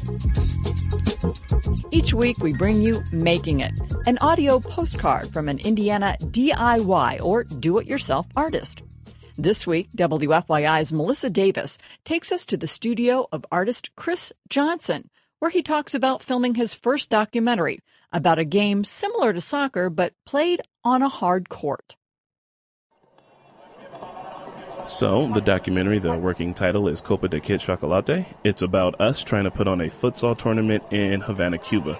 Each week, we bring you Making It, an audio postcard from an Indiana DIY or do-it-yourself artist. This week, WFYI's Melissa Davis takes us to the studio of artist Chris Johnson, where he talks about filming his first documentary about a game similar to soccer but played on a hard court. So, the documentary, the working title is Copa de Kit Chocolate. It's about us trying to put on a futsal tournament in Havana, Cuba,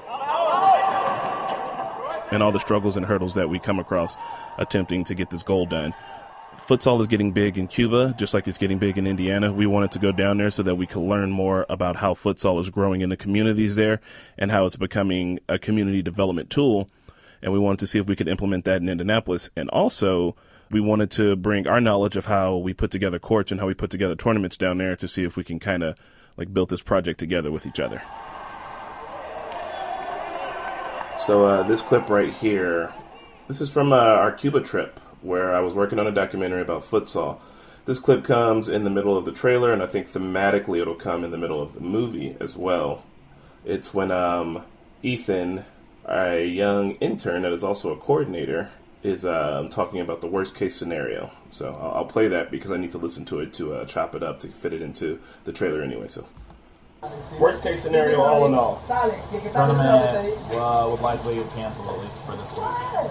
and all the struggles and hurdles that we come across attempting to get this goal done. Futsal is getting big in Cuba, just like it's getting big in Indiana. We wanted to go down there so that we could learn more about how futsal is growing in the communities there and how it's becoming a community development tool. And we wanted to see if we could implement that in Indianapolis. And also, we wanted to bring our knowledge of how we put together courts and how we put together tournaments down there to see if we can kind of like build this project together with each other. So this clip right here, this is from our Cuba trip where I was working on a documentary about futsal. This clip comes in the middle of the trailer, and I think thematically it'll come in the middle of the movie as well. It's when Ethan, a young intern that is also a coordinator, is talking about the worst case scenario. So I'll play that because I need to listen to it to chop it up to fit it into the trailer anyway. So worst case scenario, all in all, tournament would likely cancel at least for this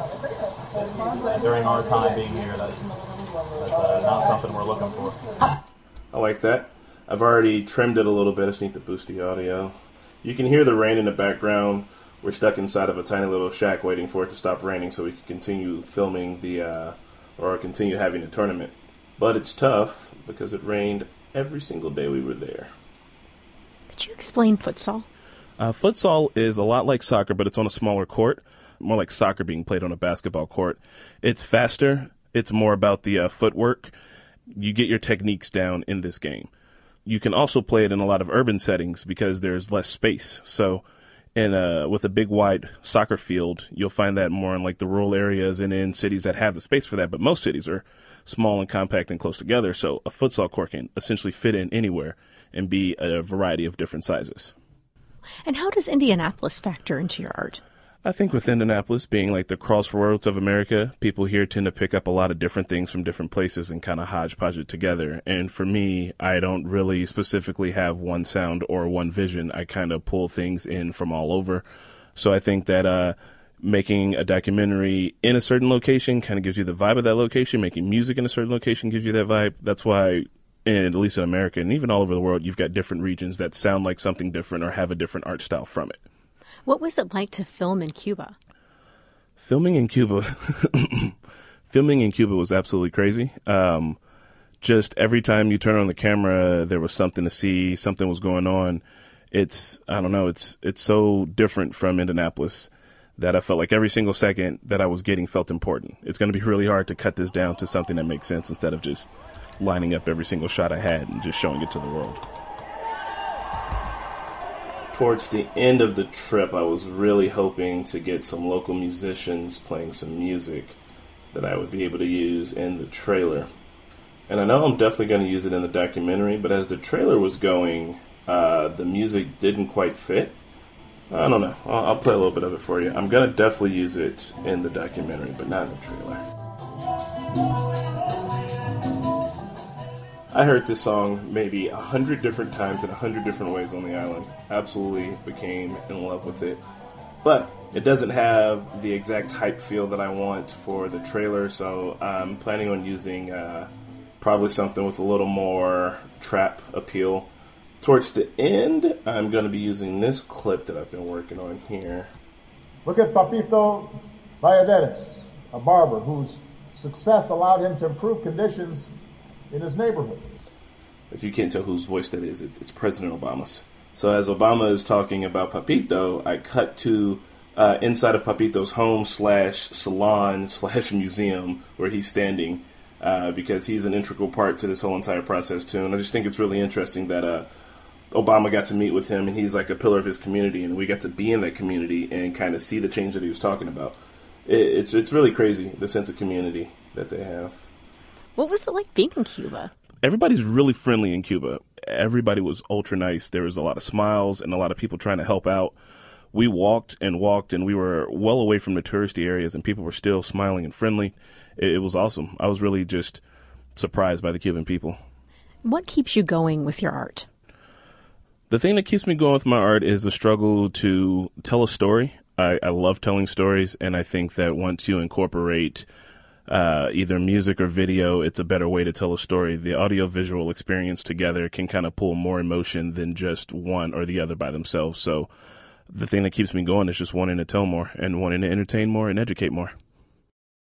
week. During our time being here, that's not something we're looking for. I like that. I've already trimmed it a little bit. I just need to boost the audio. You can hear the rain in the background. We're stuck inside of a tiny little shack waiting for it to stop raining so we can continue filming or continue having the tournament. But it's tough because it rained every single day we were there. Could you explain futsal? Futsal is a lot like soccer, but it's on a smaller court, more like soccer being played on a basketball court. It's faster. It's more about the footwork. You get your techniques down in this game. You can also play it in a lot of urban settings because there's less space. So with a big wide soccer field, you'll find that more in like the rural areas and in cities that have the space for that. But most cities are small and compact and close together. So a futsal court can essentially fit in anywhere and be a variety of different sizes. And how does Indianapolis factor into your art? I think with Indianapolis being like the crossroads of America, people here tend to pick up a lot of different things from different places and kind of hodgepodge it together. And for me, I don't really specifically have one sound or one vision. I kind of pull things in from all over. So I think that making a documentary in a certain location kind of gives you the vibe of that location. Making music in a certain location gives you that vibe. That's why, at least in America and even all over the world, you've got different regions that sound like something different or have a different art style from it. What was it like to film in Cuba? Filming in Cuba was absolutely crazy. Just every time you turn on the camera, there was something to see, something was going on. It's so different from Indianapolis that I felt like every single second that I was getting felt important. It's going to be really hard to cut this down to something that makes sense instead of just lining up every single shot I had and just showing it to the world. Towards the end of the trip, I was really hoping to get some local musicians playing some music that I would be able to use in the trailer. And I know I'm definitely going to use it in the documentary, but as the trailer was going, the music didn't quite fit. I don't know. I'll play a little bit of it for you. I'm going to definitely use it in the documentary, but not in the trailer. I heard this song maybe 100 different times in 100 different ways on the island. Absolutely became in love with it. But it doesn't have the exact hype feel that I want for the trailer, so I'm planning on using probably something with a little more trap appeal. Towards the end, I'm going to be using this clip that I've been working on here. Look at Papito Valladares, a barber whose success allowed him to improve conditions in his neighborhood. If you can't tell whose voice that is, it's President Obama's. So as Obama is talking about Papito, I cut to inside of Papito's home / salon / museum where he's standing because he's an integral part to this whole entire process too. And I just think it's really interesting that Obama got to meet with him and he's like a pillar of his community and we got to be in that community and kind of see the change that he was talking about. It's really crazy, the sense of community that they have. What was it like being in Cuba? Everybody's really friendly in Cuba. everybody was ultra nice. There was a lot of smiles and a lot of people trying to help out. We walked, and we were well away from the touristy areas, and people were still smiling and friendly. It was awesome. I was really just surprised by the Cuban people. What keeps you going with your art? The thing that keeps me going with my art is the struggle to tell a story. I love telling stories, and I think that once you incorporate either music or video, it's a better way to tell a story. The audio-visual experience together can kind of pull more emotion than just one or the other by themselves. So the thing that keeps me going is just wanting to tell more and wanting to entertain more and educate more.